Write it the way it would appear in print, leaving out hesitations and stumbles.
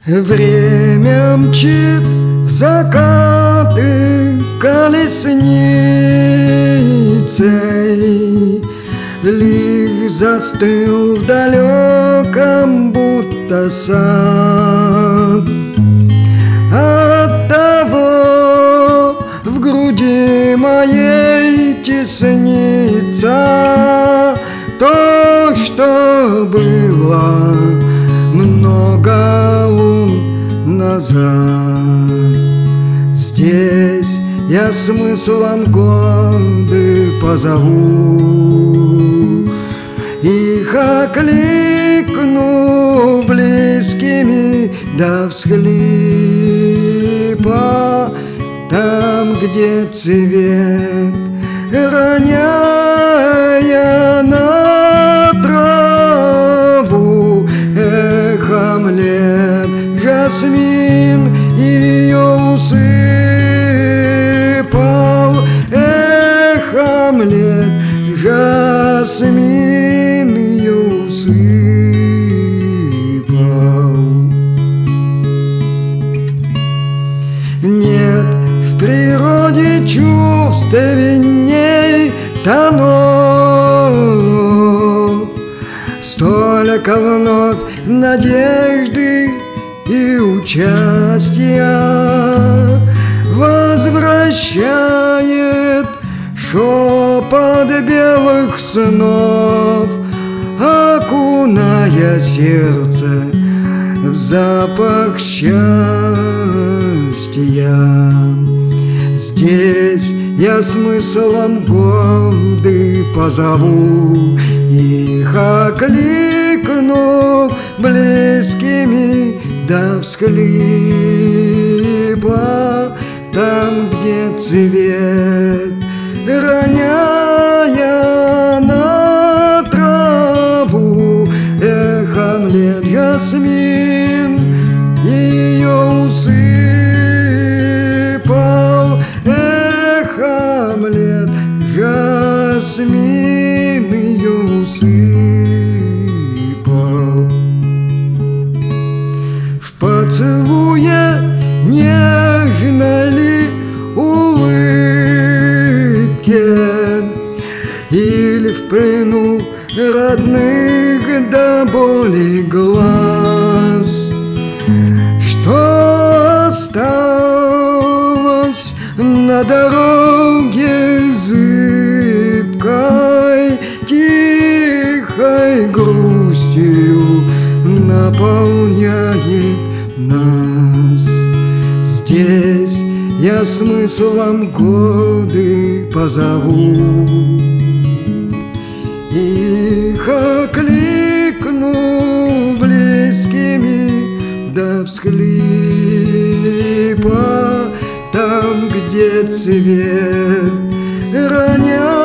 Время мчит в закаты колесницей, лишь застыл в далеком будто сад. Оттого в груди моей теснится то, что было много лун назад. Здесь я смыслом годы позову, их окликну близкими до всхлипа, там, где цвет, роняя на траву, эхом лет жасмин ее усыпал, эхом лет жасмин ее усыпал. Нет в природе чувственней тонов, столько вновь надежды и участия возвращает шепот белых снов, окуная сердце в запах счастья. Здесь я смыслом годы позову, их окликну близкими до всхлипа, там, где цвет, роняя на траву, эхом лет жасмин ее усыпал, эхом лет жасмин ее усыпал. В поцелуе нежно ли улыбке или в плену родных до боли глаз, что осталось на дороге зыбкой, тихой грустью наполняет нас. Здесь я смыслом годы позову, их окликну близкими до всхлипа, там, где цвет, роняя